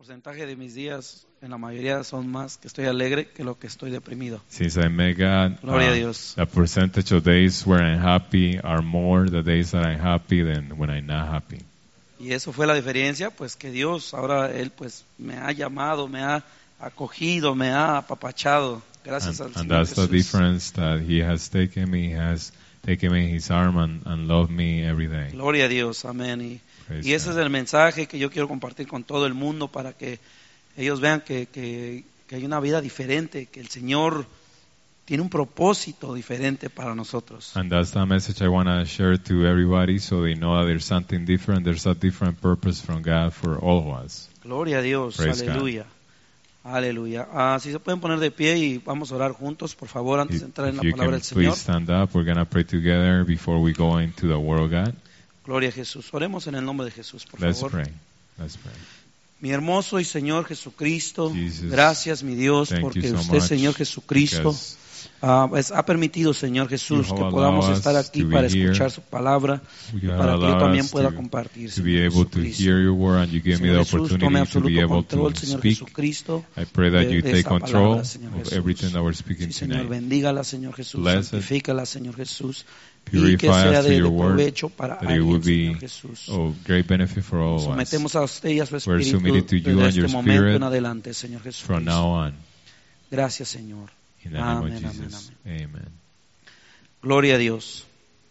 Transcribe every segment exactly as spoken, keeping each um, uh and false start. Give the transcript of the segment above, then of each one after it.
porcentaje de mis días, en la mayoría, son más que estoy alegre que lo que estoy deprimido. Since I met God, Gloria a uh, Dios. the percentage of days where I'm happy are more the days that I'm happy than when I'm not happy. Y eso fue la diferencia, pues que Dios ahora Él pues me ha llamado, me ha acogido, me ha apapachado. Gracias And, al and Señor that's the Jesús. difference, that He has taken me, He has taken me in His arm and, and loved me every day. Gloria a Dios, amén. Y, Praise y ese God. es el mensaje que yo quiero compartir con todo el mundo para que ellos vean que, que, que hay una vida diferente, que el Señor tiene un propósito diferente para nosotros. And that's the message I want to share to everybody, so they know that there's something different, there's a different purpose from God for all of us. Gloria a Dios, Praise aleluya. Aleluya. Ah, si se pueden poner de pie y vamos a orar juntos, por favor, antes If, de entrar en if la you palabra can del Señor. please stand up, we're going to pray together before we go into the Word of God. Gloria a Jesús. Oremos en el nombre de Jesús, por Let's favor. pray. Let's pray. Mi hermoso y Señor Jesucristo, Jesus, gracias, mi Dios, Thank porque you so usted, much, Señor Jesucristo, because ah, es- ha permitido, Señor Jesús, You que have podamos allowed estar us aquí to be para here. escuchar su palabra y you have para que yo allowed también us pueda to, compartir, to be Señor able to Jesucristo. hear your word, and you give me Señor the Jesús, tome opportunity to be absoluto able control, to Señor speak. Jesucristo, I pray that de- you de take esa control palabra, Señor of Jesús. everything that we're speaking Sí, Señor, tonight. bendígala, Señor Jesús, Bless it. santifícala, Señor Jesús, y Purify que sea us de, through your de word, provecho para that it will alguien, Señor be Jesús. of great benefit for all of us. Sometemos a usted y a su We're submitted to espíritu you desde and your este momento spirit en adelante, Señor From Jesucristo. now on, Gracias, Señor. in the name Amén, of amén, Jesus. Amen. Gloria a Dios.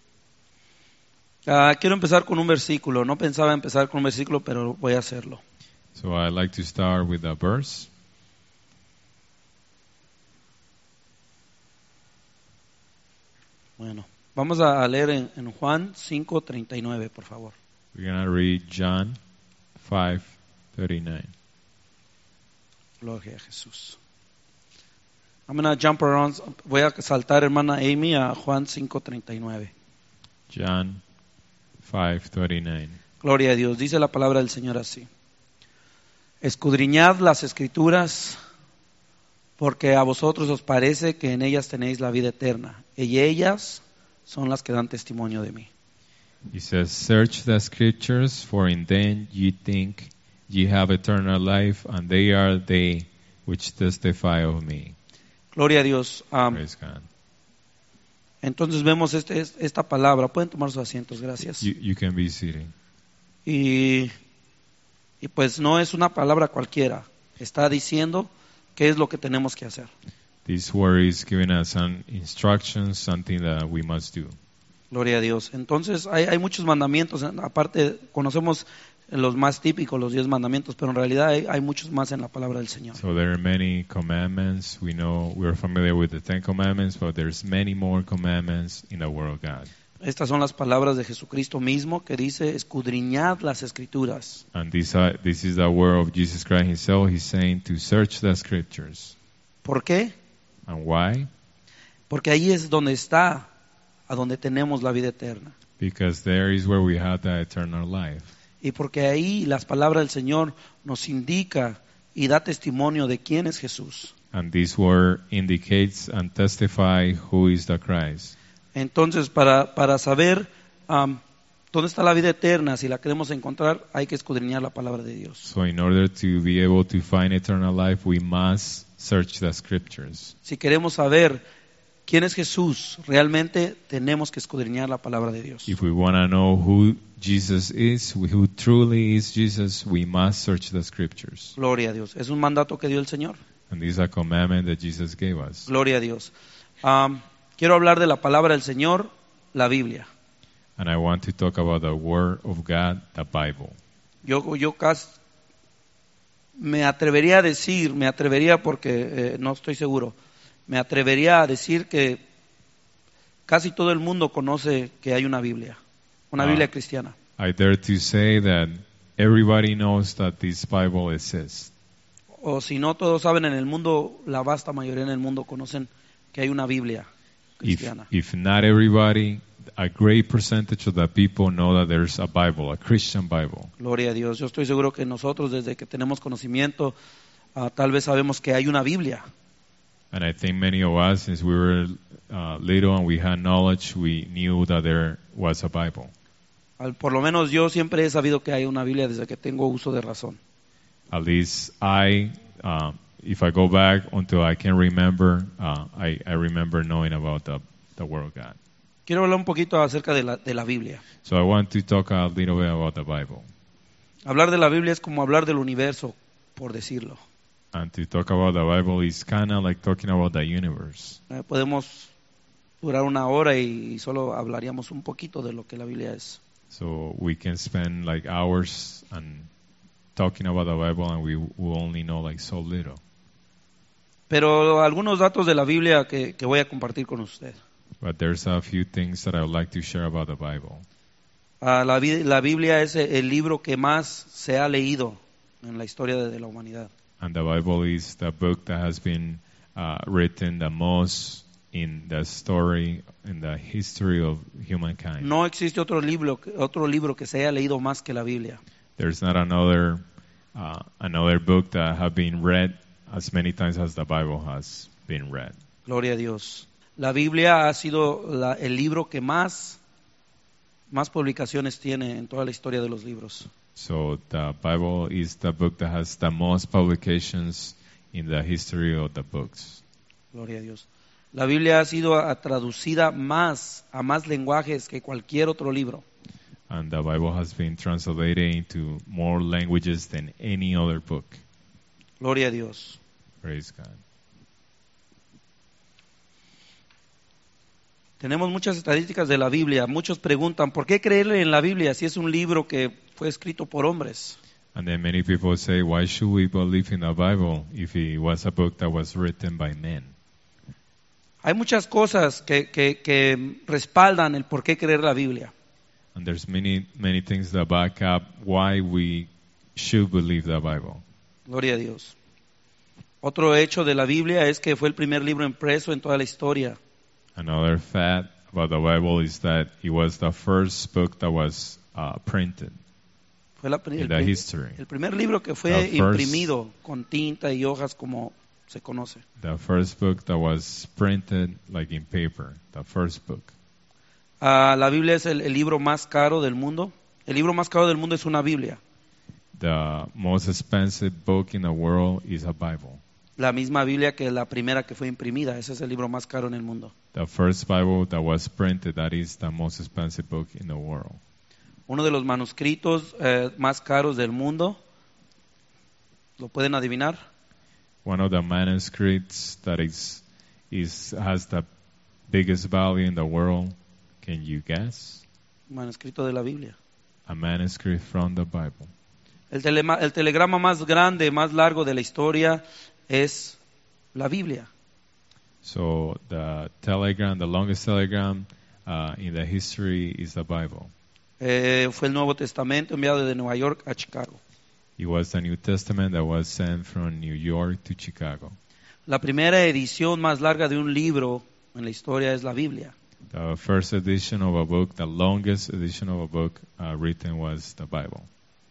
Ah, quiero empezar con un versículo. No pensaba empezar con un versículo, pero voy a hacerlo. So I'd like to start with a verse. Bueno, vamos a leer en, en Juan cinco treinta y nueve, por favor. We're going to read John five thirty-nine. Gloria a Jesús. I'm gonna jump around. Voy a saltar, hermana Amy, a Juan cinco treinta y nueve. John five thirty-nine. Gloria a Dios. Dice la palabra del Señor así. Escudriñad las Escrituras, porque a vosotros os parece que en ellas tenéis la vida eterna, y ellas son las que dan testimonio de mí. He says, "Search the scriptures, for in them ye think ye have eternal life, and they are they which testify of me." Gloria a Dios. Um, Praise God. entonces vemos este, esta palabra. Pueden tomar sus asientos, gracias. You, you can be seated. Y, y pues no es una palabra cualquiera. Está diciendo qué es lo que tenemos que hacer. This word is giving us an instruction, something that we must do. Gloria a Dios. Entonces hay, hay muchos mandamientos. Aparte conocemos los más típicos, los diez mandamientos, pero en realidad hay, hay muchos más en la palabra del Señor. So there are many commandments. We know we're familiar with the Ten Commandments, but there's many more commandments in the Word of God. Estas son las palabras de Jesucristo mismo que dice, escudriñad las Escrituras. And this, uh, this is the word of Jesus Christ Himself. He's saying to search the Scriptures. ¿Por qué? And why? Porque ahí es donde está, a donde tenemos la vida eterna. Because there is where we have the eternal life. Y porque ahí las palabras del Señor nos indica y da testimonio de quién es Jesús. And this word indicates and testify who is the Christ. Entonces, para, para saber um, dónde está la vida eterna, si la queremos encontrar, hay que escudriñar la palabra de Dios. So in order to be able to find eternal life, we must search the Scriptures. Si queremos saber quién es Jesús, realmente tenemos que escudriñar la palabra de Dios. If we want to know who Jesus is, who truly is Jesus, we must search the Scriptures. Gloria a Dios. Es un mandato que dio el Señor. And this is a commandment that Jesus gave us. Gloria a Dios. Um, quiero hablar de la palabra del Señor, la Biblia. And I want to talk about the Word of God, the Bible. Yo, yo casi me atrevería a decir, me atrevería porque eh, no estoy seguro, me atrevería a decir que casi todo el mundo conoce que hay una Biblia, una Ah. Biblia cristiana. I dare to say that everybody knows that this Bible exists. O si no, todos saben en el mundo, la vasta mayoría en el mundo conocen que hay una Biblia If, cristiana. if not everybody, a great percentage of the people know that there's a Bible, a Christian Bible. Gloria a Dios. Yo estoy seguro que nosotros desde que tenemos conocimiento, uh, tal vez sabemos que hay una Biblia. And I think many of us, since we were uh, little and we had knowledge, we knew that there was a Bible. Al- Por lo menos yo siempre he sabido que hay una Biblia desde que tengo uso de razón. At least I, uh, if I go back until I can remember, uh, I, I remember knowing about the, the Word of God. Quiero hablar un poquito acerca de la, de la Biblia. So I want to talk a little bit about the Bible. Hablar de la Biblia es como hablar del universo, por decirlo. And to talk about the Bible is kind of like talking about the universe. Eh, podemos durar una hora y, y solo hablaríamos un poquito de lo que la Biblia es. So we can spend like hours and talking about the Bible, and we will only know like so little. Pero algunos datos de la Biblia que, que voy a compartir con usted. But there's a few things that I would like to share about the Bible. Ah, la, Bi- la Biblia es el libro que más se ha leído en la historia de, de la humanidad. And the Bible is the book that has been uh, written the most in the story, in the history of humankind. No existe otro libro, otro libro que se haya leído más que la Biblia. There's not another uh, another book that have been read as many times as the Bible has been read. Gloria a Dios. La Biblia ha sido la- el libro que más, más publicaciones tiene en toda la historia de los libros. So the Bible is the book that has the most publications in the history of the books. Gloria a Dios. La Biblia ha sido ah, traducida más a más lenguajes que cualquier otro libro. And the Bible has been translated into more languages than any other book. Gloria a Dios. Praise God. Tenemos muchas estadísticas de la Biblia. Muchos preguntan, ¿por qué creerle en la Biblia si es un libro que fue escrito por hombres? And then many people say, why should we believe in the Bible if it was a book that was written by men? Hay muchas cosas que, que, que respaldan el por qué creer la Biblia. And there's many, many things that back up why we should believe the Bible. Gloria a Dios. Otro hecho de la Biblia es que fue el primer libro impreso en toda la historia. Another fact about the Bible is that it was the first book that was uh, printed Fue la pri- in el, the pri- history. el primer libro que fue The first- imprimido con tinta y hojas como se conoce. The first book that was printed like in paper. The first book. Ah, la Biblia es el, el libro más caro del mundo. El libro más caro del mundo es una Biblia. The most expensive book in the world is a Bible. La misma Biblia que la primera que fue imprimida. Ese es el libro más caro en el mundo. The first Bible that was printed, that is the most expensive book in the world. Uno de los manuscritos eh, más caros del mundo. ¿Lo pueden adivinar? One of the manuscripts that is, is has the biggest value in the world, can you guess? Manuscrito de la Biblia. A manuscript from the Bible. El, telema- el telegrama más grande, más largo de la historia es la Biblia. So the telegram, the longest telegram uh, in the history is the Bible. Eh, fue el Nuevo Testamento enviado de Nueva York a Chicago. It was the New Testament that was sent from New York to Chicago. La primera edición más larga de un libro en la historia es la Biblia. The first edition of a book, the longest edition of a book uh, written was the Bible.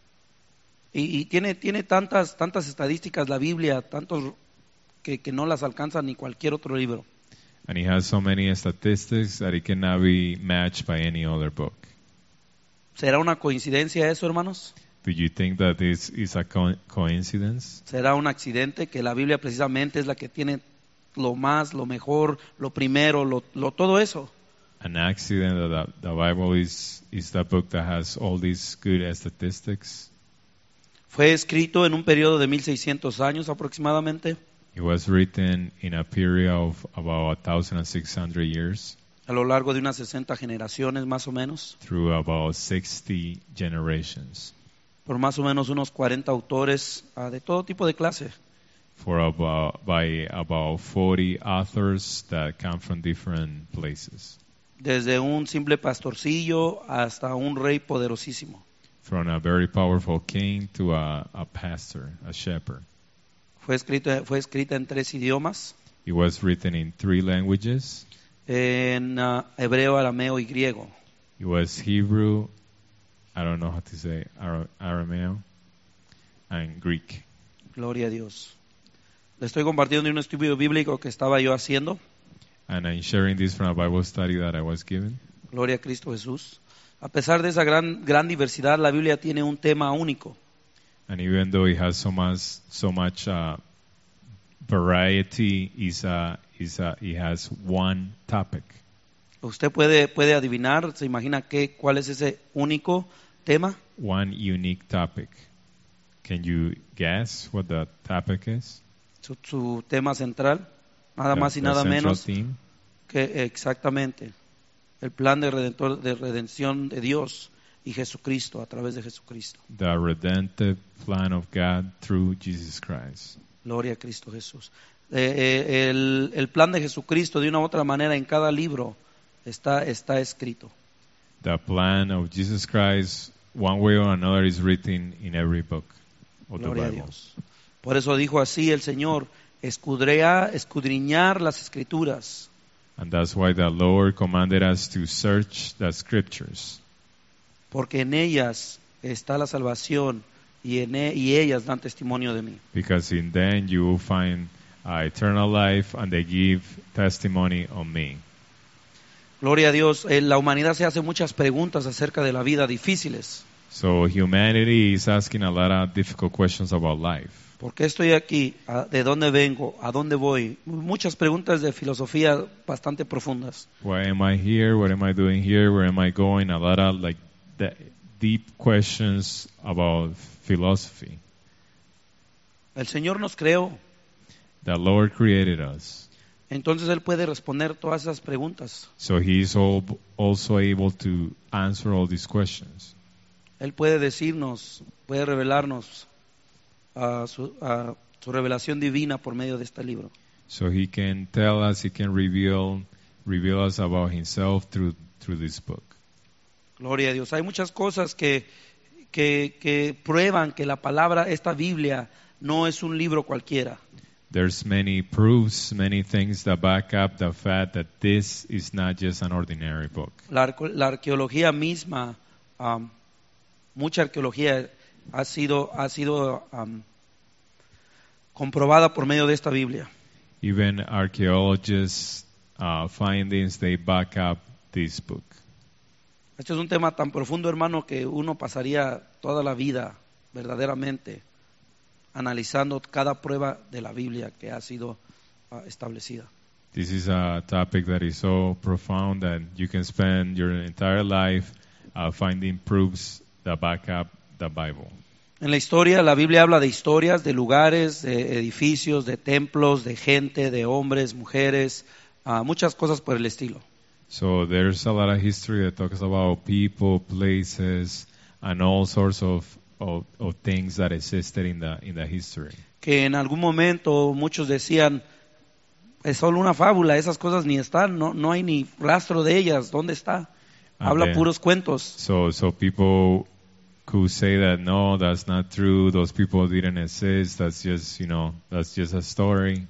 Y, y tiene, tiene tantas, tantas estadísticas la Biblia, tantos que, que no las alcanza ni cualquier otro libro. And it has so many statistics that it cannot be matched by any other book. ¿Será una coincidencia eso, hermanos? Do you think that this is a co- coincidence? ¿Será un accidente que la Biblia precisamente es la que tiene lo más, lo mejor, lo primero, lo, lo todo eso? An accident that the, the Bible is, is the book that has all these good statistics? Fue escrito en un periodo de mil seiscientos años aproximadamente, It was written in a period of about one thousand six hundred years a lo largo de unas sesenta generaciones más o menos, through about sixty generations por más o menos unos cuarenta autores ah, de todo tipo de clase. for about, by about forty authors that come from different places, Desde un simple pastorcillo hasta un rey poderosísimo. from a very powerful king to a, a pastor, a shepherd. Fue escrita, fue escrita en tres idiomas, It was written in three languages. en ah, hebreo, arameo y griego. It was Hebrew, I don't know how to say, Ara- Arameo, and Greek. Gloria a Dios. Le estoy compartiendo de un estudio bíblico que estaba yo haciendo. And I'm sharing this from a Bible study that I was given. Gloria a Cristo Jesús. A pesar de esa gran, gran diversidad, la Biblia tiene un tema único. And even though it has so much, so much uh, variety, is a, is a, it has one topic. Usted puede, puede adivinar, se imagina qué, cuál es ese único tema. One unique topic. Can you guess what the topic is? Su, su tema central, nada The- más y the nada central menos theme? que exactamente el plan de, redentor, de redención de Dios y Jesucristo a través de Jesucristo. The redemptive plan of God through Jesus Christ. Gloria a Cristo Jesús. Eh, eh, el, el plan de Jesucristo de una u otra manera en cada libro está, está escrito. The plan of Jesus Christ, one way or another, is written in every book of the Gloria a Bible. Dios. Por eso dijo así el Señor, escudrea, escudriñar las Escrituras, And that's why the Lord commanded us to search the scriptures, porque en ellas está la salvación y, en e- y ellas dan testimonio de mí. because in them you will find uh, eternal life, and they give testimony on me. Gloria a Dios. Eh, La humanidad se hace muchas preguntas acerca de la vida difíciles. So humanity is asking a lot of difficult questions about life. ¿Por qué estoy aquí? ¿A- ¿De dónde vengo? ¿A dónde voy? Muchas preguntas de filosofía bastante profundas. Why am I here? What am I doing here? Where am I going? A lot of like the deep questions about philosophy. El Señor nos creó, The Lord created us, entonces Él puede responder todas esas preguntas. so He is al- also able to answer all these questions. Él puede decirnos, puede revelarnos a su, a su revelación divina por medio de este libro. So He can tell us, He can reveal reveal us about Himself through through this book. Gloria a Dios. Hay muchas cosas que, que, que prueban que la palabra, esta Biblia, no es un libro cualquiera. There's many proofs, many things that back up the fact that this is not just an ordinary book. La, arco- la arqueología misma, um, mucha arqueología ha sido, ha sido um, comprobada por medio de esta Biblia. Even archaeologists' uh, findings, they back up this book. Este es un tema tan profundo, hermano, que uno pasaría toda la vida verdaderamente analizando cada prueba de la Biblia que ha sido uh, establecida. This is a topic that is so profound that you can spend your entire life uh, finding proofs that back up the Bible. En la historia, la Biblia habla de historias, de lugares, de edificios, de templos, de gente, de hombres, mujeres, uh, muchas cosas por el estilo. So there's a lot of history that talks about people, places, and all sorts of, of, of things that existed in the in the history. Que en algún momento muchos decían, es solo una fábula, esas cosas ni están, no, no hay ni rastro de ellas, ¿dónde está? And Habla then- puros cuentos. So so people could say that no, that's not true. Those people didn't exist. That's just you know that's just a story.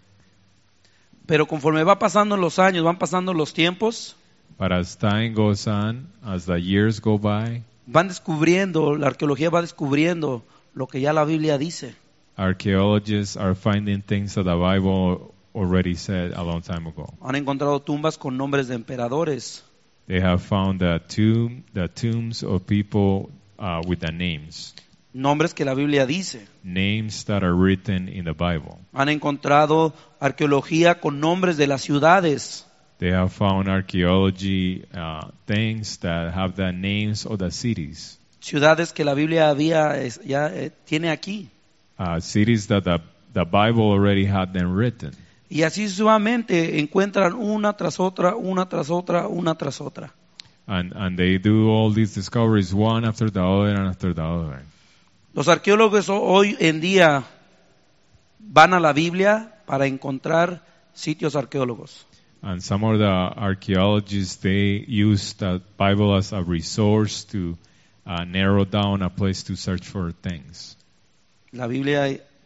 Pero conforme va pasando los años, van pasando los tiempos, But as time goes on, as the years go by, van descubriendo, la arqueología va descubriendo lo que ya la Biblia dice. archaeologists are finding things that the Bible already said a long time ago. Han encontrado tumbas con nombres de emperadores, They have found the tomb, the tombs of people uh, with the names, nombres que la Biblia dice. names that are written in the Bible. Han encontrado arqueología con nombres de las ciudades. They have found archaeology uh, things that have the names of the cities, Ciudades que la Biblia había, es- ya eh, tiene aquí. uh, cities that the, the Bible already had them written. Y así sucesivamente encuentran una tras otra, una tras otra, una tras otra. And, and they do all these discoveries one after the other and after the other. Los arqueólogos ho- hoy en día van a la Biblia para encontrar sitios arqueólogos. And some of the archaeologists, they use the Bible as a resource to uh, narrow down a place to search for things. La Biblia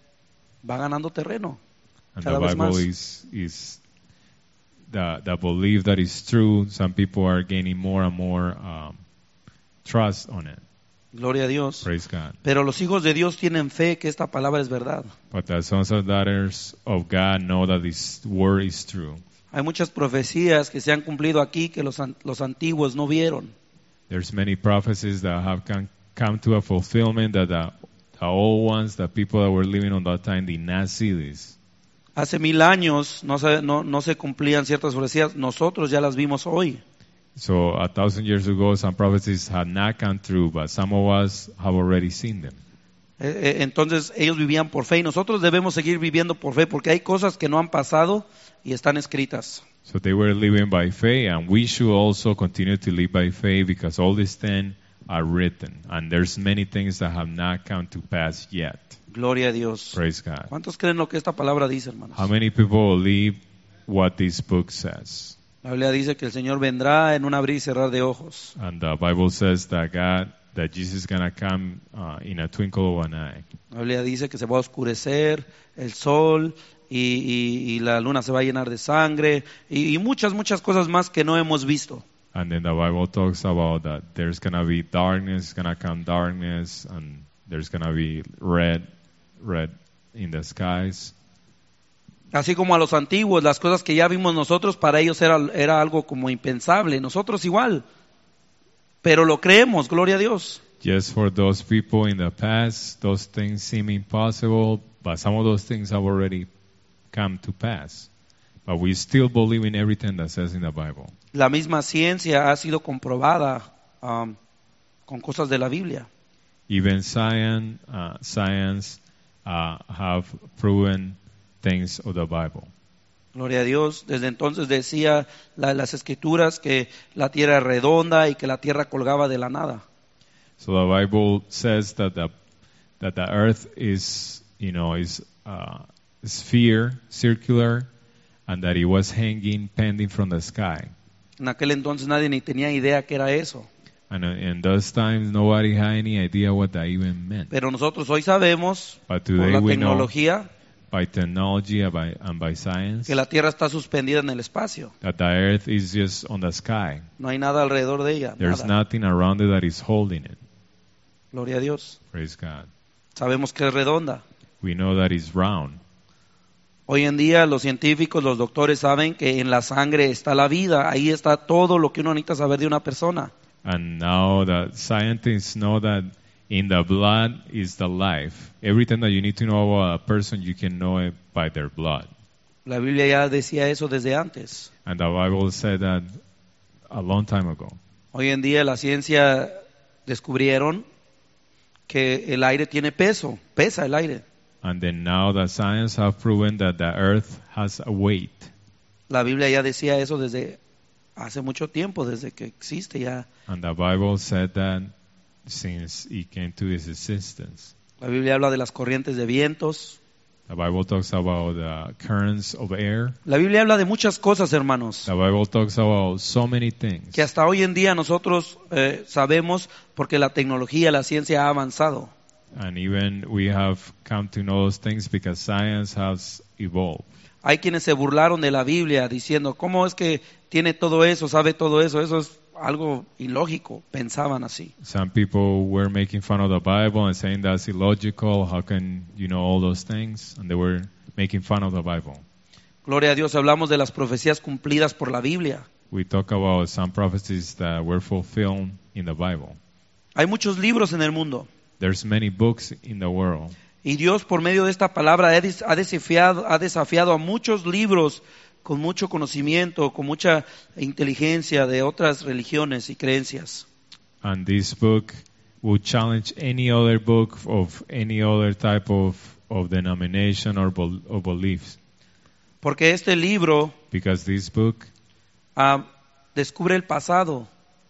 va ganando terreno. And Cada the vez Bible más. is, is the, the belief that is true. Some people are gaining more and more um, trust on it. Gloria a Dios. Praise God. Pero los hijos de Dios tienen fe que esta palabra es verdad. But the sons and daughters of God know that this word is true. Hay muchas profecías que se han cumplido aquí que los, an- los antiguos no vieron. There's many prophecies that have come, come to a fulfillment that the, the the old ones, the people that were living on that time did not see this. Hace mil años no se, no, no se cumplían ciertas profecías, nosotros ya las vimos hoy. So a thousand years ago, some prophecies had not come true, but some of us have already seen them. Eh, eh, Entonces ellos vivían por fe y nosotros debemos seguir viviendo por fe porque hay cosas que no han pasado y están escritas. So they were living by faith, and we should also continue to live by faith because all these things are written, and there's many things that have not come to pass yet. Gloria a Dios. Praise God. ¿Cuántos creen lo que esta palabra dice, hermanos? How many people believe what this book says? La Biblia dice que el Señor vendrá en un abrir y cerrar de ojos. And the Bible says that God, that Jesus is gonna come uh, in a twinkle of an eye. La Biblia dice que se va a oscurecer el sol y, y, y la luna se va a llenar de sangre y, y muchas, muchas cosas más que no hemos visto. And then the Bible talks about that there's gonna be darkness, gonna come darkness, and there's gonna be red, red in the skies. Así como a los antiguos, las cosas que ya vimos nosotros, para ellos era, era algo como impensable. Nosotros igual, pero lo creemos, gloria a Dios. Just for those people in the past, those things seem impossible, but some of those things have already come to pass. But we still believe in everything that says in the Bible. La misma ciencia ha sido comprobada um, con cosas de la Biblia. Even science, uh, science uh, have proven things of the Bible. Gloria a Dios. Desde entonces decía la, las escrituras que la tierra es redonda y que la tierra colgaba de la nada. So the Bible says that the that the earth is, you know, is uh, sphere, circular, and that it was hanging, pending from the sky. En aquel entonces nadie ni tenía idea qué era eso. And uh, in those times, nobody had any idea what that even meant. Pero nosotros hoy sabemos, But por today la we know tecnología, by technology and by, and by science que la tierra está suspendida en el espacio. that the earth is just on the sky. No hay nada alrededor de ella. There's Nada. nothing around it that is holding it. Gloria a Dios. Praise God. Sabemos que es redonda. We know that it's round. Hoy en día los científicos, los doctores saben que en la sangre está la vida. Ahí está todo lo que uno necesita saber de una persona. And now the scientists know that in the blood is the life. Everything that you need to know about a person, you can know it by their blood. La Biblia ya decía eso desde antes. And the Bible said that a long time ago. Hoy en día la ciencia descubrieron que el aire tiene peso, pesa el aire. And then now the science have proven that the earth has a weight. La Biblia ya decía eso desde hace mucho tiempo, desde que existe ya. And the Bible said that since it came to its existence. La Biblia habla de las corrientes de vientos. The Bible talks about the currents of air. La Biblia habla de muchas cosas, hermanos, The Bible talks about so many things. que hasta hoy en día nosotros eh, sabemos porque la tecnología, la ciencia ha avanzado. And even we have come to know those things because science has evolved. Hay quienes se burlaron de la Biblia diciendo, ¿cómo es que tiene todo eso, sabe todo eso? Eso es algo ilógico, pensaban así. Some people were making fun of the Bible and saying that's illogical. How can you know all those things? And they were making fun of the Bible. Gloria a Dios, hablamos de las profecías cumplidas por la Biblia. We talk about some prophecies that were fulfilled in the Bible. Hay muchos libros en el mundo. There's many books in the world. Y Dios, por medio de esta palabra, ha des- ha desafiado, ha desafiado a muchos libros con mucho conocimiento, con mucha inteligencia de otras religiones y creencias. And this book would challenge any other book of any other type of, of denomination or, bel- or beliefs. Porque este libro Because this book ah, descubre el pasado,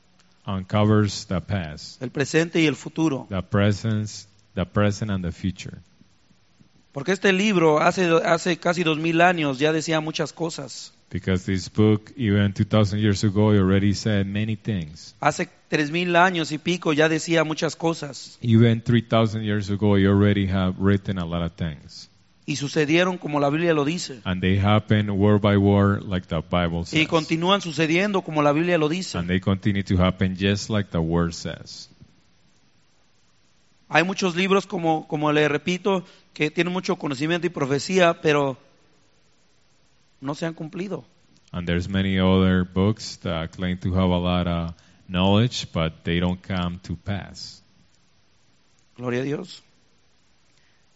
uncovers the past, el presente y el futuro. the present, the present and the future. Porque este libro hace, hace casi dos mil años ya decía muchas cosas. Because this book, even two thousand years ago, it already said many things. Hace tres mil años y pico ya decía muchas cosas. Even three thousand years ago, you already have written a lot of things. Y sucedieron como la Biblia lo dice. And they happen word by word like the Bible says. Y continúan sucediendo como la Biblia lo dice. And they continue to happen just like the word says. Hay muchos libros, como, como le repito, que tienen mucho conocimiento y profecía, pero no se han cumplido. And there's many other books that claim to have a lot of knowledge, but they don't come to pass. Gloria a Dios.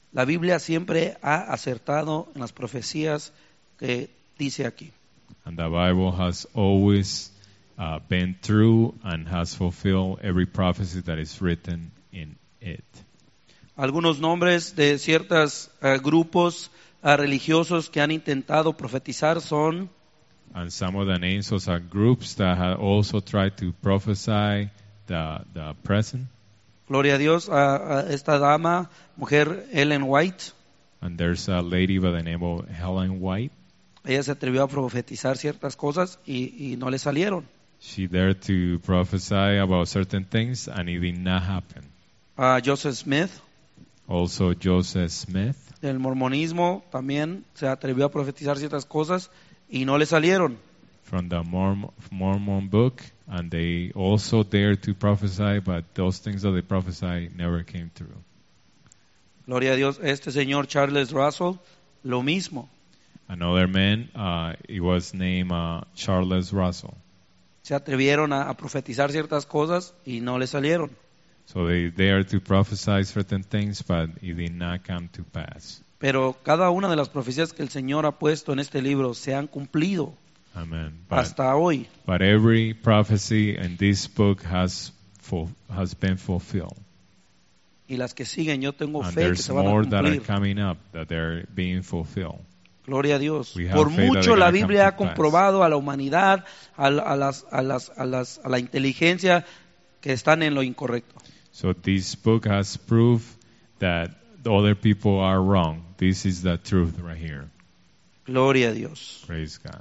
La Biblia siempre ha acertado en las profecías que dice aquí. And the Bible has always uh, been true and has fulfilled every prophecy that is written in it. Algunos nombres de ciertos uh, grupos uh, religiosos que han intentado profetizar son And some of the names of some groups that have also tried to prophesy the, the present. Gloria a Dios, a, a esta dama, mujer Ellen White. And there's a lady by the name of Helen White. Ella se atrevió a profetizar ciertas cosas y, y no le salieron. She dared to prophesy about certain things and it did not happen. A Joseph Smith, Also Joseph Smith del mormonismo, también se atrevió a profetizar ciertas cosas y no le salieron. from the Mormon, Mormon book, and they also dared to prophesy, but those things that they prophesied never came true. Gloria a Dios, este señor Charles Russell, lo mismo. Another man, uh, he was named uh, Charles Russell. Se atrevieron a, a profetizar ciertas cosas y no le salieron. So they dared to prophesy certain things, but it did not come to pass. Pero cada una de las profecías que el Señor ha puesto en este libro se han cumplido Amen. But, hasta hoy. but every prophecy in this book has ful- has been fulfilled. Y las que siguen, yo tengo And fe que there's se van more a that are cumplir. coming up that they're being fulfilled. Gloria a Dios. We have Por faith that mucho they're la gonna come Biblia to ha pass. comprobado a la humanidad, a, la- a las, a, las, a, las, a la inteligencia que están en lo incorrecto. So this book has proved that the other people are wrong. This is the truth right here. Gloria a Dios. Praise God.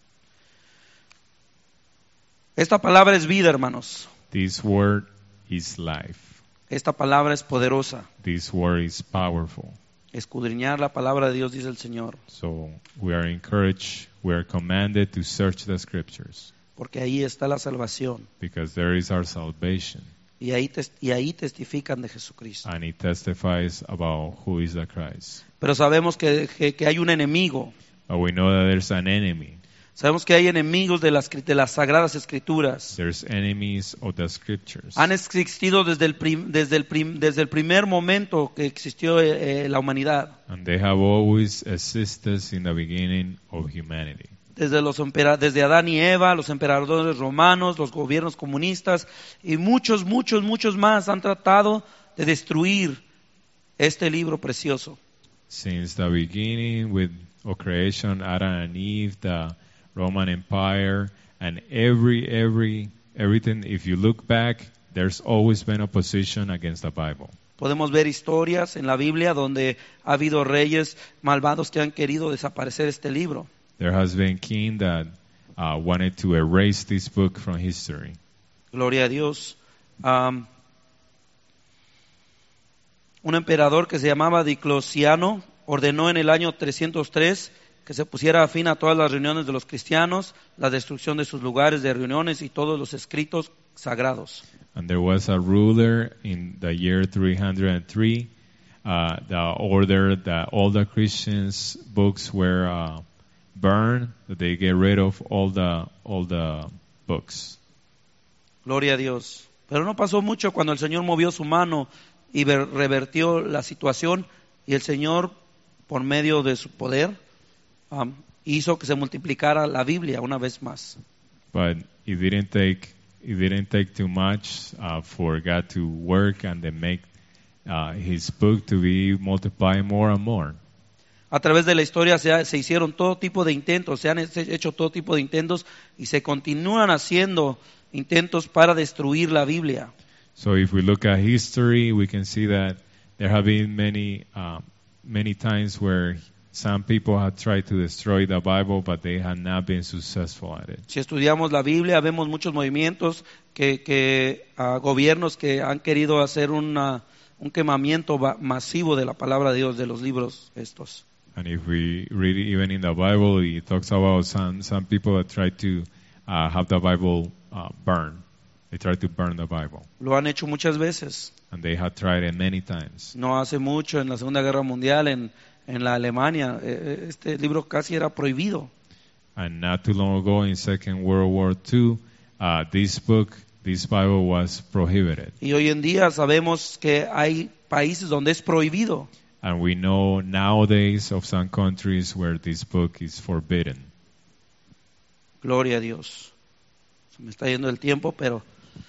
Esta palabra es vida, hermanos. This word is life. Esta palabra es poderosa. This word is powerful. Escudriñar la palabra de Dios, dice el Señor, So we are encouraged, we are commanded to search the scriptures porque ahí está la salvación. because there is our salvation. Y ahí, tes- y ahí testifican de Jesucristo. And it testifies about who is the Christ. Pero sabemos que, que, que hay un enemigo. But we know that there's an enemy. Sabemos que hay enemigos de las, de las Sagradas Escrituras. There's enemies of the scriptures. Han existido desde el, prim- desde el, prim- desde el primer momento que existió eh, eh, la humanidad. And they have always existed in the beginning of humanity. Desde, los empera- desde Adán y Eva, los emperadores romanos, los gobiernos comunistas y muchos, muchos, muchos más han tratado de destruir este libro precioso. Since the beginning with of creation, Adam and Eve, the Roman Empire, and every every everything. If you look back, there's always been opposition against the Bible. Podemos ver historias en la Biblia donde ha habido reyes malvados que han querido desaparecer este libro. There has been king that uh, wanted to erase this book from history. Gloria a Dios. Um, un emperador que se llamaba Diocleciano ordenó en el año trescientos tres que se pusiera fin a todas las reuniones de los cristianos, la destrucción de sus lugares de reuniones y todos los escritos sagrados. And there was a ruler in the year three hundred three uh, that ordered that all the Christians' books were uh, burned, that they get rid of all the all the books. Gloria a Dios. Pero no pasó mucho cuando el Señor movió su mano y ver- revertió la situación, y el Señor, por medio de su poder, um, hizo que se multiplicara la Biblia una vez más. But it didn't take it didn't take too much uh, for God to work and then make uh, His book to be multiplied more and more. A través de la historia se, ha- se hicieron todo tipo de intentos, se han he- hecho todo tipo de intentos y se continúan haciendo intentos para destruir la Biblia. So if we look at history, we can see that there have been many um, many times where some people have tried to destroy the Bible, but they have not been successful at it. Si estudiamos la Biblia, vemos muchos movimientos, que, que ah, gobiernos que han querido hacer una, un quemamiento va- masivo de la palabra de Dios, de los libros estos. And if we read it, even in the Bible, it talks about some some people that try to uh, have the Bible uh, burned. They try to burn the Bible, Lo han hecho muchas veces. and they have tried it many times. No hace mucho, en la Segunda Guerra Mundial, en, en la Alemania, eh, este libro casi era prohibido. And not too long ago, in Second World War Two, uh, this book, this Bible was prohibited. Y hoy en día sabemos que hay países donde es prohibido. And we know nowadays of some countries where this book is forbidden. Gloria a Dios. Se me está yendo el tiempo, pero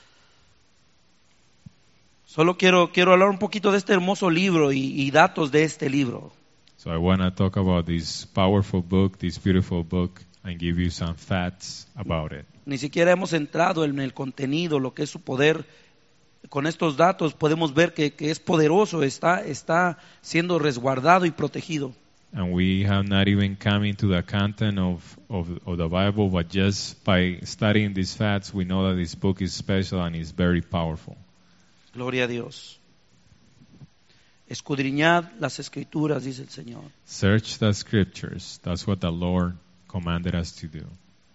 solo quiero, quiero hablar un poquito de este hermoso libro y, y datos de este libro. So I want to talk about this powerful book, this beautiful book, and give you some facts about it. Ni siquiera hemos entrado en el contenido, lo que es su poder. Con estos datos podemos ver que, que es poderoso, está, está siendo resguardado y protegido. And we have not even come into the content of, of, of the Bible, but just by studying these facts, we know that this book is special and is very powerful. Gloria a Dios. Escudriñad las escrituras, dice el Señor. Search the scriptures. That's what the Lord commanded us to do.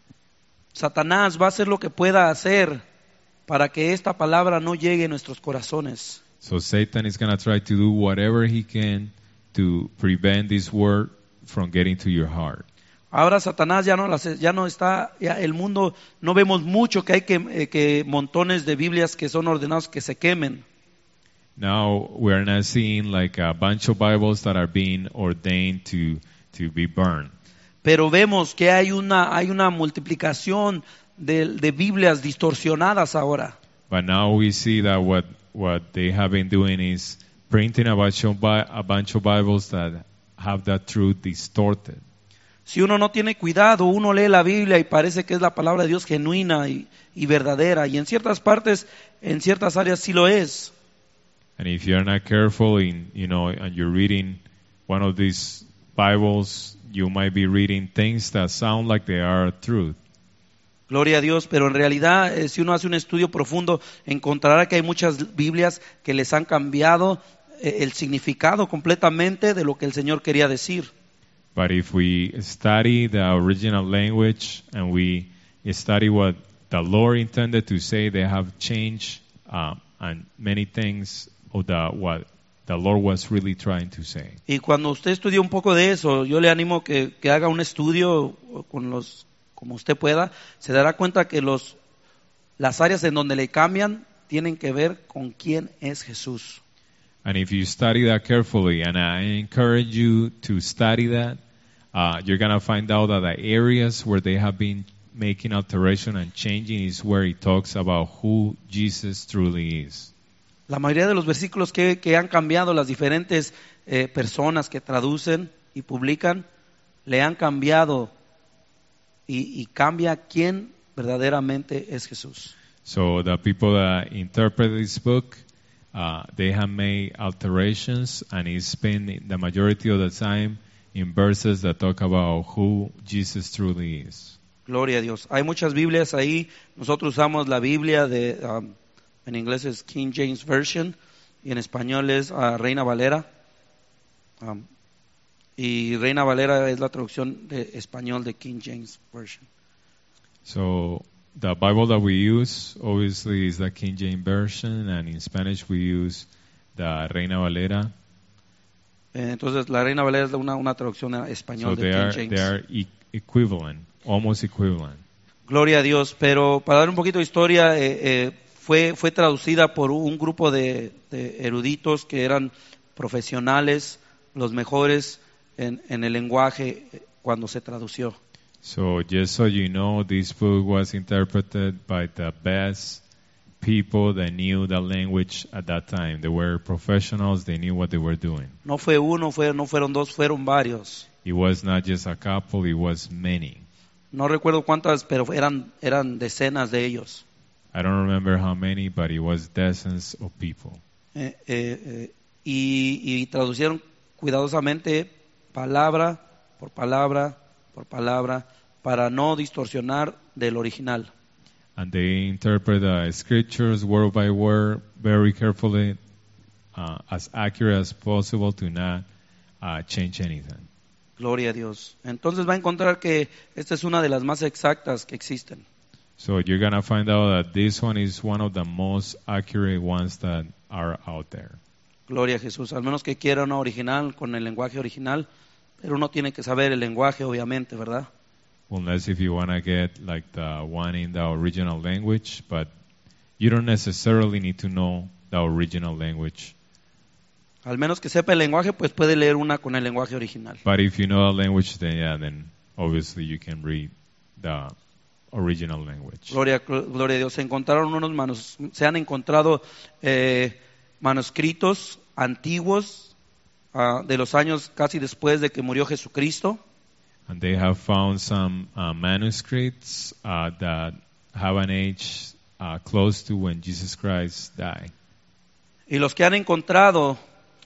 Satanás va a hacer lo que pueda hacer para que esta palabra no llegue a nuestros corazones. So Satan is going to try to do whatever he can to prevent this word from getting to your heart. Ahora Satanás ya no, las, ya no está, ya el mundo, no vemos mucho que hay que, eh, que montones de Biblias que son ordenados que se quemen. Now we're not seeing like a bunch of Bibles that are being ordained to, to be burned. Pero vemos que hay una, hay una multiplicación de, de Biblias distorsionadas ahora. But now we see that what, what they have been doing is printing a bunch of, Bi- a bunch of Bibles that have that truth distorted. Si uno no tiene cuidado, uno lee la Biblia y parece que es la palabra de Dios genuina y, y verdadera. Y en ciertas partes, en ciertas áreas sí lo es. And if you're not careful in, you know, and you're reading one of these Bibles, you might be reading things that sound like they are truth. Gloria a Dios, pero en realidad, eh, si uno hace un estudio profundo, encontrará que hay muchas Biblias que les han cambiado eh, el significado completamente de lo que el Señor quería decir. But if we study the original language and we study what the Lord intended to say, they have changed uh, and many things of the, what the Lord was really trying to say. Y cuando usted estudia un poco de eso, yo le animo que, que haga un estudio con los, como usted pueda, se dará cuenta que los, las áreas en donde le cambian tienen que ver con quién es Jesús. And if you study that carefully, and I encourage you to study that, uh, you're going to find out that the areas where they have been making alteration and changing is where it talks about who Jesus truly is. La mayoría de los versículos que, que han cambiado las diferentes eh, personas que traducen y publican, le han cambiado y, y cambia quién verdaderamente es Jesús. So the people that interpret this book, uh, they have made alterations, and it's spent the majority of the time in verses that talk about who Jesus truly is. Gloria a Dios. Hay muchas Biblias ahí. Nosotros usamos la Biblia de, um, en inglés es King James Version y en español es uh, Reina Valera. Um, y Reina Valera es la traducción de español de King James Version. So the Bible that we use obviously is the King James Version, and in Spanish we use the Reina Valera. Eh, entonces la Reina Valera es una, una traducción a español So de they King are, James. they are e- equivalent, almost equivalent. Gloria a Dios. Pero para dar un poquito de historia, eh, eh, fue, fue traducida por un grupo de, de eruditos que eran profesionales, los mejores en, en el lenguaje eh, cuando se tradució. So just so you know, this book was interpreted by the best people that knew the language at that time. They were professionals, they knew what they were doing. No fue uno, fue, no fueron dos, fueron varios. It was not just a couple, it was many. No recuerdo cuántas, pero eran, eran decenas de ellos. I don't remember how many, but it was dozens of people. Eh, eh, eh, y, y traducieron cuidadosamente palabra por palabra por palabra para no distorsionar del original. And they interpret the scriptures word by word very carefully, uh, as accurate as possible to not uh, change anything. Gloria a Dios. Entonces va a encontrar que esta es una de las más exactas que existen. So you're going to find out that this one is one of the most accurate ones that are out there. Gloria a Jesús. Al menos que quiera una original con el lenguaje original, pero uno tiene que saber el lenguaje, obviamente, ¿verdad? Unless if you want to get like the one in the original language, but you don't necessarily need to know the original language. Al menos que sepa el lenguaje, pues puede leer una con el lenguaje original. But if you know a language, then yeah, then obviously you can read the original language. Gloria, gloria a Dios. Se encontraron unos manus, se han encontrado eh, manuscritos antiguos uh, de los años casi después de que murió Jesucristo. And they have found some uh, manuscripts uh, that have an age uh, close to when Jesus Christ died. Y los que han encontrado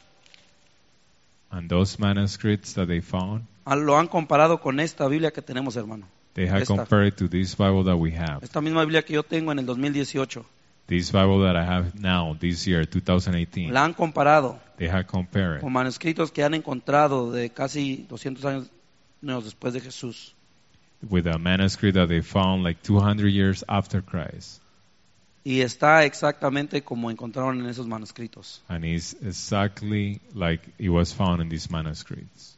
And those manuscripts that they found, ah, lo han comparado con esta Biblia que tenemos, hermano. they have Esta, compared it to this Bible that we have. esta misma Biblia que yo tengo en el dos mil dieciocho. This Bible that I have now, this year, twenty eighteen. La han comparado They have compared con manuscritos que han encontrado de casi doscientos años después de Jesús. with a manuscript that they found like two hundred years after Christ. Y está exactamente como encontraron en esos manuscritos. And it's exactly like it was found in these manuscripts.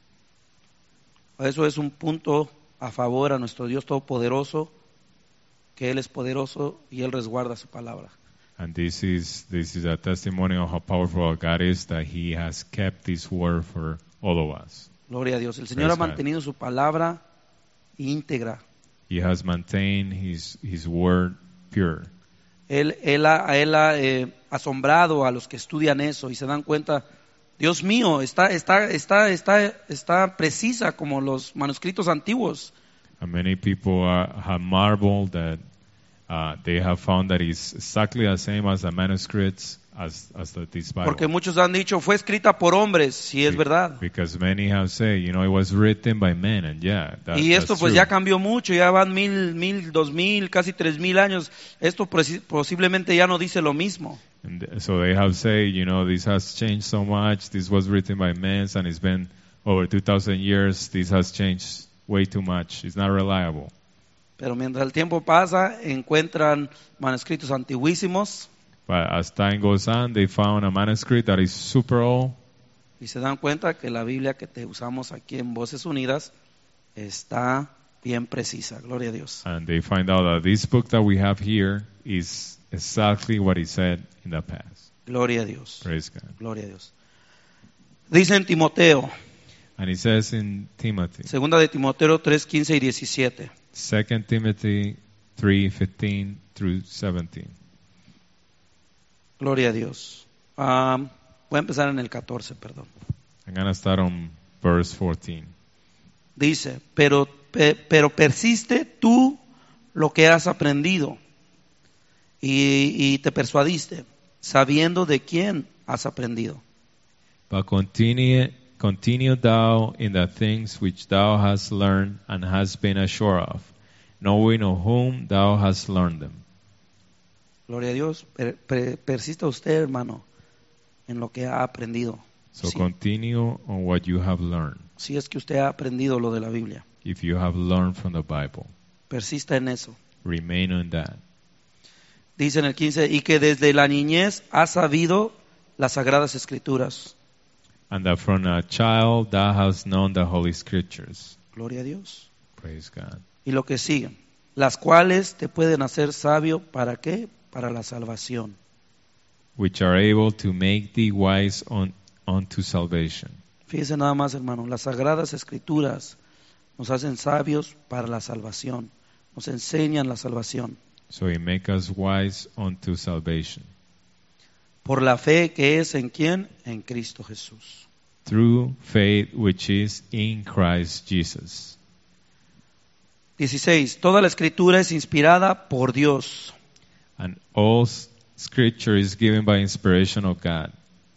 Eso es un punto a favor a nuestro Dios Todopoderoso, que Él es poderoso y Él resguarda su palabra. And this is this is a testimony of how powerful our God is, that He has kept His word for all of us. Gloria a Dios. El Señor Praise ha mantenido su palabra íntegra. He has maintained His His word pure. Él, él ha, él ha eh, asombrado a los que estudian eso y se dan cuenta, Dios mío, está, está, está, está, está precisa como los manuscritos antiguos. And many people are, have marveled that uh, they have found that it's exactly the same as the manuscripts as as the, this Bible. Porque muchos han dicho, fue escrita por hombres, si es Be- verdad. Because many have said, you know, it was written by men, and yeah, that, Y esto that's pues true. ya cambió mucho, ya van mil, mil, dos mil, casi tres mil años. Esto posi- posiblemente ya no dice lo mismo. And th- so they have said, you know, this has changed so much. This was written by men, and it's been over two thousand years. This has changed way too much. It's not reliable. Pero mientras el tiempo pasa, encuentran manuscritos antiguísimos But as time goes on, they found a manuscript that is super old, y se dan cuenta que la Biblia que te usamos aquí en Voces Unidas está bien precisa. Gloria a Dios. and they find out that this book that we have here is exactly what it said in the past. Gloria a Dios. Praise God. Gloria a Dios. Dice en Timoteo, And it says in Timothy, segunda de Timoteo tres, quince y diecisiete. Second Timothy three fifteen through seventeen. Gloria a Dios. Ah, voy a empezar en el catorce, perdón. I'm going to start on verse fourteen. Dice, pero, pe- pero persiste tú lo que has aprendido y, y te persuadiste, sabiendo de quién has aprendido. But continue, continue thou in the things which thou hast learned and hast been assured of, knowing of whom thou hast learned them. Gloria a Dios. Per- per- persista usted, hermano, en lo que ha aprendido. So Sí, continue on what you have learned. si es que usted ha aprendido lo de la Biblia, If you have learned from the Bible, persista en eso. remain on that. Dice en el quince, y que desde la niñez has sabido las sagradas escrituras. And that from a child thou hast known the Holy Scriptures. Gloria a Dios. Praise God. Y lo que sigue, las cuales te pueden hacer sabio, ¿para qué? Para la salvación. Which are able to make thee wise on, unto salvation. Fíjese nada más, hermano, las sagradas escrituras nos hacen sabios para la salvación, nos enseñan la salvación. So he make us wise unto salvation. Por la fe que es en quién? En Cristo Jesús. Through faith which is in Christ Jesus. dieciséis. Toda la escritura es inspirada por Dios. And all s- scripture is given by inspiration of God.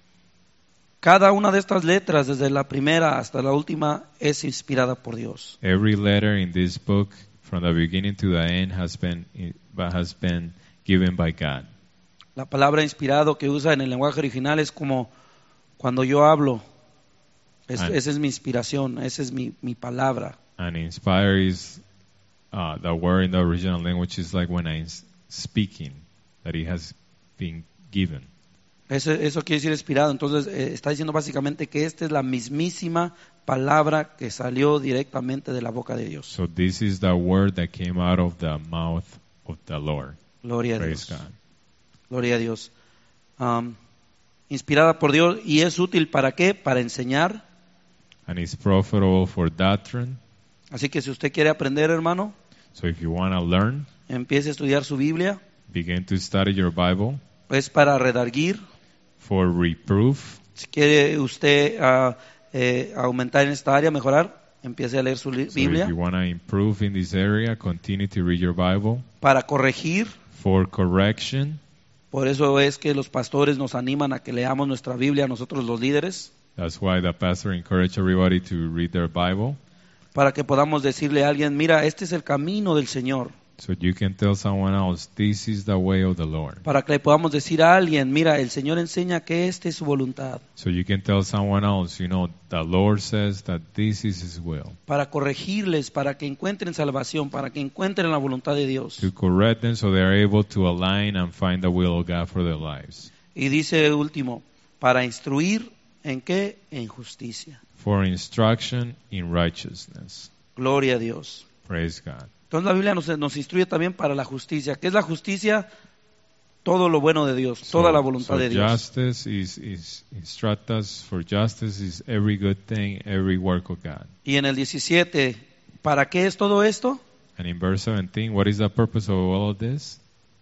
Cada una de estas letras, desde la primera hasta la última, es inspirada por Dios. Every letter in this book, from the beginning to the end, has been has been given by God. La palabra inspirado que usa en el lenguaje original es como cuando yo hablo. Es- Ah. esa es mi inspiración, esa es mi, mi palabra. And inspire is uh, the word in the original language is like when I'm s- speaking, that it has been given. Eso, eso quiere decir inspirado. Entonces eh, está diciendo básicamente que esta es la mismísima palabra que salió directamente de la boca de Dios. So this is the word that came out of the mouth of the Lord. Gloria a Praise Dios. God. Gloria a Dios. Um, inspirada por Dios y es útil ¿para qué? Para enseñar. and is profitable for doctrine. Así que si usted quiere aprender, hermano, So if you want to learn, empiece a estudiar su Biblia. begin to study your Bible. Es para redarguir. For reproof. Si quiere usted uh, eh, aumentar en esta área, mejorar, empiece a leer su li- So Biblia. if you want to improve in this area, continue to read your Bible. Para corregir. For correction. Por eso es que los pastores nos animan a que leamos nuestra Biblia, nosotros los líderes, That's why the pastor encouraged everybody to read their Bible. para que podamos decirle a alguien, mira, este es el camino del Señor. So you can tell someone else, this is the way of the Lord. Para que le podamos decir a alguien, mira, el Señor enseña que esta es su voluntad. So you can tell someone else, you know, the Lord says that this is His will. Para corregirles, para que encuentren salvación, para que encuentren la voluntad de Dios. To correct them so they are able to align and find the will of God for their lives. Y dice último, para instruir en qué? En justicia. For instruction in righteousness. Gloria a Dios. Praise God. Entonces la Biblia nos, nos instruye también para la justicia. ¿Qué es la justicia? Todo lo bueno de Dios, toda la voluntad so de Dios. Justice is, is instruct us for justice is every good thing, every work of God. Y en el diecisiete, ¿para qué es todo esto? And in verse seventeen, what is the purpose of all of this?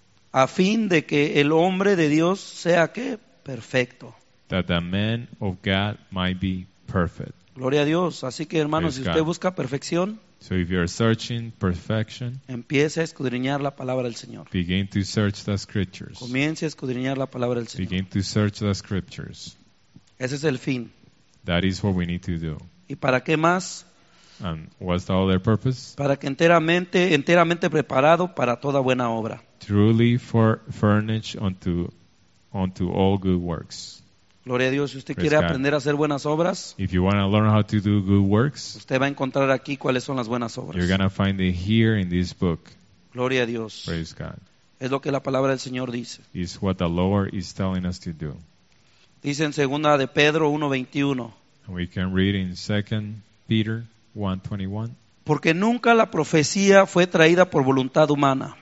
A fin de que el hombre de Dios sea ¿qué? Perfecto. That the man of God might be perfect. Gloria a Dios. Así que hermanos, Praise si usted God. busca perfección, So if you're searching perfection, empiece a escudriñar la palabra del Señor. begin to search the scriptures. Comience a escudriñar la palabra del Señor. Begin to search the scriptures. Ese es el fin. That is what we need to do. ¿Y para qué más? And what's the other purpose? Para que enteramente, enteramente preparado para toda buena obra. Truly for furnished unto unto all good works. Gloria a Dios. Si usted Praise quiere God. aprender a hacer buenas obras, If you want to learn how to do good works, usted va a encontrar aquí cuáles son las buenas obras. you're going to find it here in this book. Gloria a Dios. Praise God. Es lo que la palabra del Señor dice. Is what the Lord is telling us to do. Dice en segunda de Pedro uno veintiuno. And we can read in Second Peter one twenty-one. Porque nunca la profecía fue traída por voluntad humana,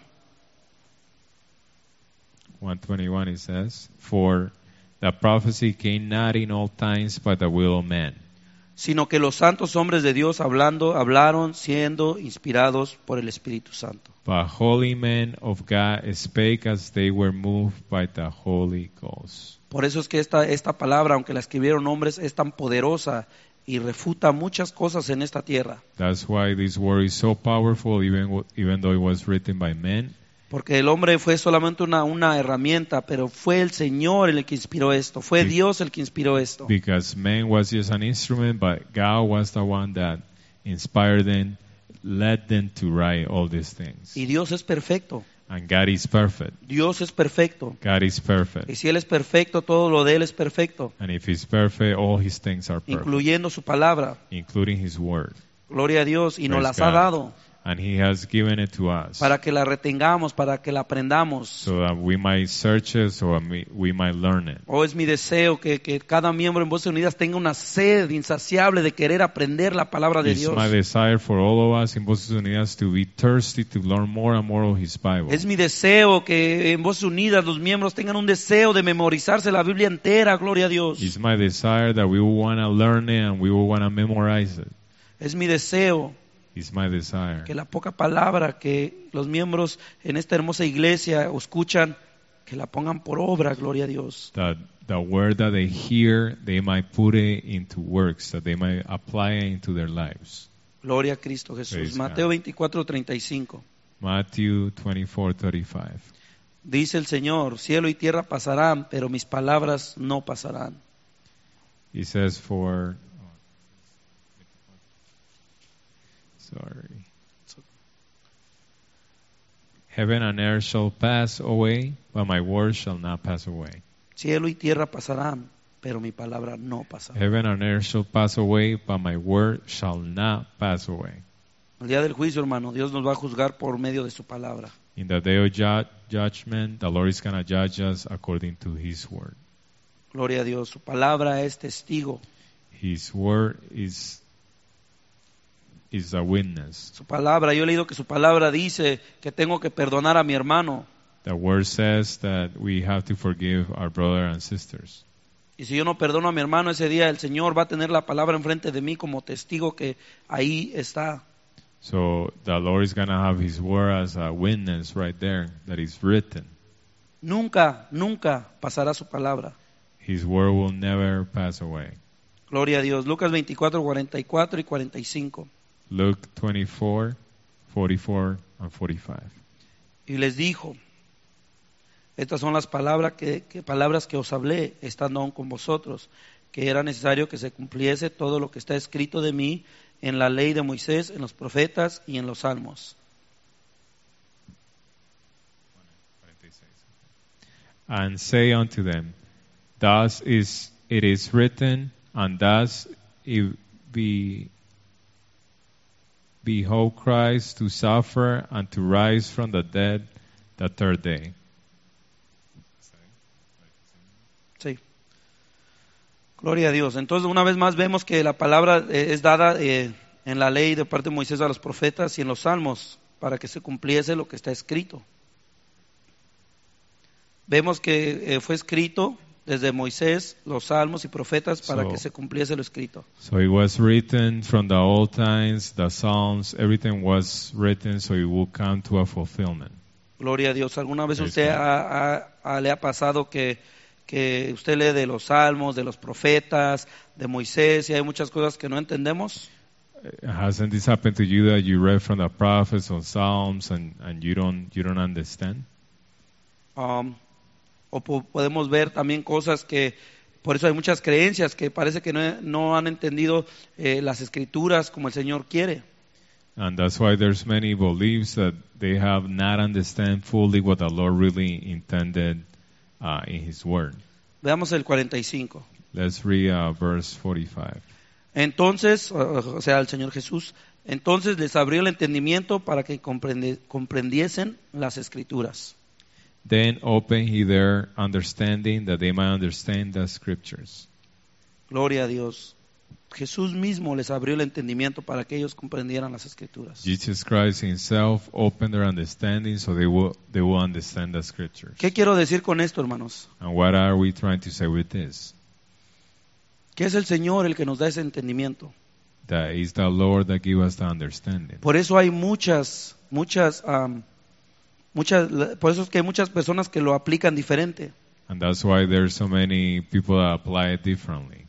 one twenty-one it says, For the prophecy came not in all times by the will of man, sino que los santos hombres de Dios hablando, hablaron siendo inspirados por el Espíritu Santo. but holy men of God spake as they were moved by the Holy Ghost. Por eso es que esta, esta palabra, aunque la escribieron hombres, es tan poderosa y refuta muchas cosas en esta tierra. That's why this word is so powerful, even w- even though it was written by men. Porque el hombre fue solamente una, una herramienta, pero fue el Señor el que inspiró esto. Fue Sí. Dios el que inspiró esto. Because man was just an instrument, but God was the one that inspired them, led them to write all these things. Y Dios es perfecto. And God is perfect. Dios es perfecto. God is perfect. Y si Él es perfecto, todo lo de Él es perfecto, And if He's perfect, all His things are perfect, incluyendo su palabra. including His word. Gloria a Dios. Y nos Praise las ha God. dado And He has given it to us para que la retengamos, para que la aprendamos. so that we might search it, so that we, we might learn it. Oh, es mi deseo que, que cada miembro en Voces Unidas tenga una sed insaciable de querer aprender la palabra de It's Dios. my desire for all of us in Voces Unidas to be thirsty to learn more and more of His Bible. Es mi deseo que en Voces Unidas los miembros tengan un deseo de memorizarse la Biblia entera, gloria a Dios. It's my desire that we will want to learn it and we will want to memorize it. Es mi deseo It's my desire que la poca palabra que los miembros en esta hermosa iglesia escuchan, que la pongan por obra, gloria a Dios. that the word that they hear, they might put it into works, that they might apply it into their lives. Gloria a Cristo Jesús. Praise Mateo God. veinticuatro treinta y cinco. Matthew twenty-four thirty-five. Dice el Señor, cielo y tierra pasarán, pero mis palabras no pasarán. He says for, sorry, heaven and earth shall pass away, but my word shall not pass away. Cielo y tierra pasarán, pero mi palabra no pasará. Heaven and earth shall pass away, but my word shall not pass away. El día del juicio, hermano, Dios nos va a juzgar por medio de su palabra. In the day of ju- judgment, the Lord is going to judge us according to His word. Gloria a Dios. Su palabra es testigo. His word is is a witness. Su palabra, yo he leído que su palabra dice que tengo que perdonar a mi hermano. The word says that we have to forgive our brothers and sisters. Y si yo no perdono a mi hermano ese día, el Señor va a tener la palabra enfrente de mí como testigo que ahí está. So the Lord is going to have His word as a witness right there that is written. Nunca, nunca pasará su palabra. His word will never pass away. Gloria a Dios. Lucas veinticuatro, cuarenta y cuatro y cuarenta y cinco. Luke twenty-four, forty-four and forty-five. Y les dijo, estas son las palabras que, que, palabras que os hablé, estando aún con vosotros, que era necesario que se cumpliese todo lo que está escrito de mí en la ley de Moisés, en los profetas y en los salmos. And say unto them, thus is it is written, and thus it be behold Christ to suffer and to rise from the dead the third day. Sí. Gloria a Dios. Entonces, una vez más vemos que la palabra eh, es dada eh, en la ley de parte de Moisés a los profetas y en los salmos para que se cumpliese lo que está escrito. Vemos que eh, fue escrito desde Moisés, los salmos y profetas para So- que se cumpliese lo escrito. So it was written from the old times, the Psalms, everything was written so it will come to a fulfillment. Gloria a Dios. ¿Alguna vez Praise usted God. ha- ha- ha- le ha pasado que, que usted lee de los salmos, de los profetas, de Moisés y hay muchas cosas que no entendemos? Hasn't this happened to you that you read from the prophets or Psalms and, and you don't you don't understand? Um, o po- podemos ver también cosas que, por eso hay muchas creencias que parece que no, no han entendido eh, las escrituras como el Señor quiere. And that's why there's many beliefs that they have not understand fully what the Lord really intended uh, in His Word. Veamos el cuarenta y cinco. Let's read uh, verse forty-five. Entonces, o o sea, el Señor Jesús, entonces les abrió el entendimiento para que comprende- comprendiesen las escrituras. Then open He their understanding that they might understand the Scriptures. Gloria a Dios. Jesús mismo les abrió el entendimiento para que ellos comprendieran las escrituras. Jesus Christ Himself opened their understanding so they will they will understand the Scriptures. ¿Qué quiero decir con esto, hermanos? And what are we trying to say with this? Que es el Señor el que nos da ese entendimiento. That is the Lord that give us the understanding. Por eso hay muchas, muchas, um, muchas, por eso es que hay muchas personas que lo aplican diferente. And that's why there's so many people that apply it differently.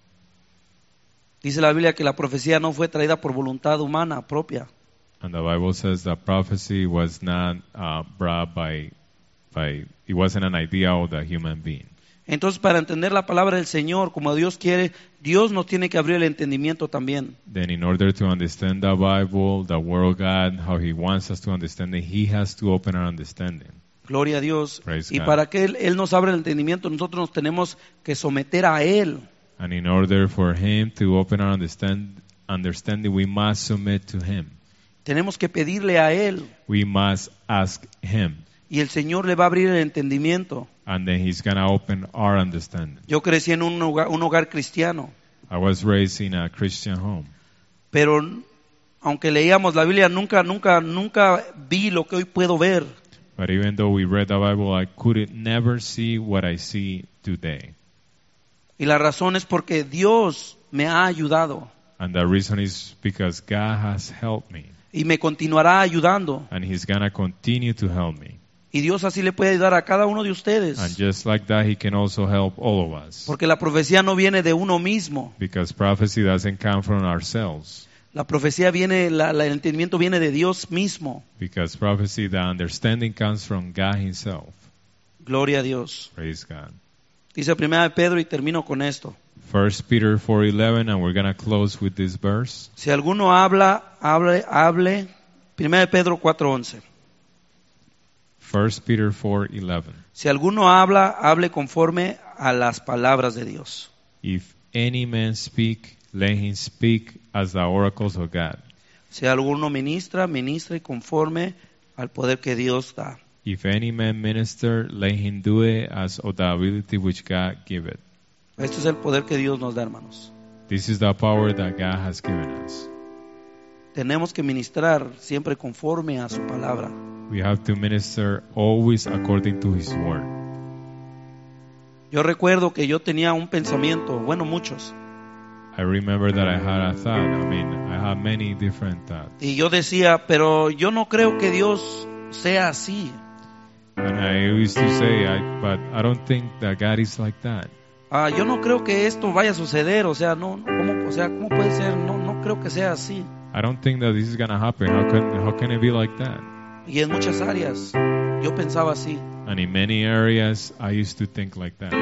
Dice la Biblia que la profecía no fue traída por voluntad humana propia, And the Bible says that prophecy was not uh, brought by, by, it wasn't an idea of the human being. Entonces, para entender la palabra del Señor como Dios quiere, Dios nos tiene que abrir el entendimiento también. Then in order to understand the Bible, the Word of God, how He wants us to understand it, He has to open our understanding. Gloria a Dios. Praise Y God. para que él, él nos abra el entendimiento, nosotros nos tenemos que someter a Él. And in order for Him to open our understand, understanding, we must submit to Him. Tenemos que pedirle a Él. We must ask Him. Y el Señor le va a abrir el entendimiento. And then He's going to open our understanding. Yo crecí en un hogar, un hogar cristiano, I was raised in a Christian home. pero aunque leíamos la Biblia, nunca, nunca, nunca vi lo que hoy puedo ver. But even though we read the Bible, I could never see what I see today. Y la razón es porque Dios me ha ayudado And the reason is because God has helped me. y me continuará ayudando. And He's going to continue to help me. Y Dios así le puede ayudar a cada uno de ustedes. And just like that, He can also help all of us. Porque la profecía no viene de uno mismo. Because prophecy doesn't come from ourselves. La profecía viene, la, la- el entendimiento viene de Dios mismo. Because prophecy, the understanding comes from God Himself. Gloria a Dios. Praise God. Dice primera de Pedro y termino con esto. First Peter four eleven, and we're going to close with this verse. Si alguno habla, hable, hable. primera de Pedro cuatro once. First Peter four eleven. Si alguno habla, hable conforme a las palabras de Dios. If any man speak, let him speak as the oracles of God. Si alguno ministra, ministre conforme al poder que Dios da. If any man minister, let him do it as of the ability which God giveth. Este es el poder que Dios nos da, hermanos. This is the power that God has given us. Tenemos que ministrar siempre conforme a su palabra. We have to minister always according to His word. Yo recuerdo que yo tenía un pensamiento, bueno, muchos, I remember that I had a thought. I mean, I had many different thoughts. y yo decía, pero yo no creo que Dios sea así. And I used to say, I, but I don't think that God is like that. Ah, yo no creo que esto vaya a suceder, o sea, no, no, ¿cómo, o sea, ¿cómo puede ser? No, no creo que sea así. I don't think that this is going to happen. How can, how can it be like that? Y en muchas áreas yo pensaba así. And in many areas, I used to think like that.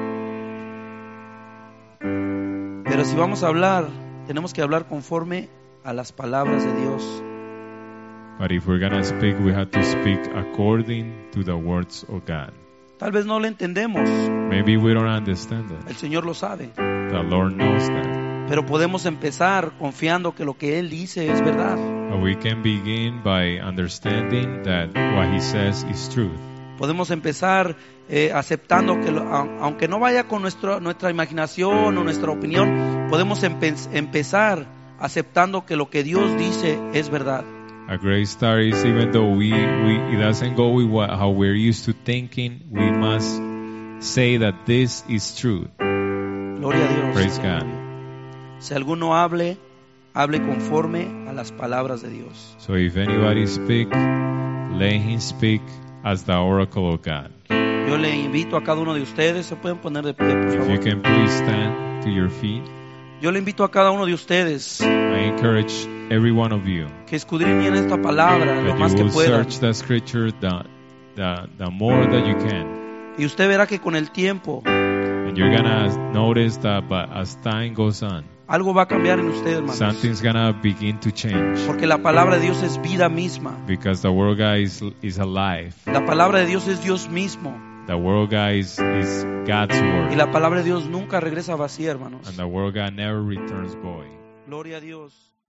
Pero si vamos a hablar, tenemos que hablar conforme a las palabras de Dios. But if we're going to speak, we have to speak according to the words of God. Tal vez no lo entendemos, Maybe we don't understand el that. Señor lo sabe, The Lord knows that. pero podemos empezar confiando que lo que Él dice es verdad. But we can begin by understanding that what He says is truth. Podemos empezar eh, aceptando que, lo, a- aunque no vaya con nuestro, nuestra imaginación o nuestra opinión, podemos empe- empezar aceptando que lo que Dios dice es verdad. A great start is even though we, we it doesn't go with what, how we're used to thinking, we must say that this is truth. Gloria a Dios. Praise God. Si alguno hable, hable conforme a las palabras de Dios. So if anybody speak, let him speak as the oracle of God. Yo le invito a cada uno de ustedes, se pueden poner de pie, por If you favor. can please stand to your feet, Yo le invito a cada uno de ustedes I encourage every one of you que escudriñen esta palabra lo that más you que will puedan. search the scripture the, the, the more that you can. Y usted verá que con el tiempo And you're gonna notice that but as time goes on, algo va a cambiar en usted, hermanos. something's gonna begin to change. Porque la palabra de Dios es vida misma. Because the word of God is, is alive. La palabra de Dios es Dios mismo. The word of God is, is God's Y word. la palabra de Dios nunca regresa vacía, hermanos. And the word of God never returns void. Gloria a Dios.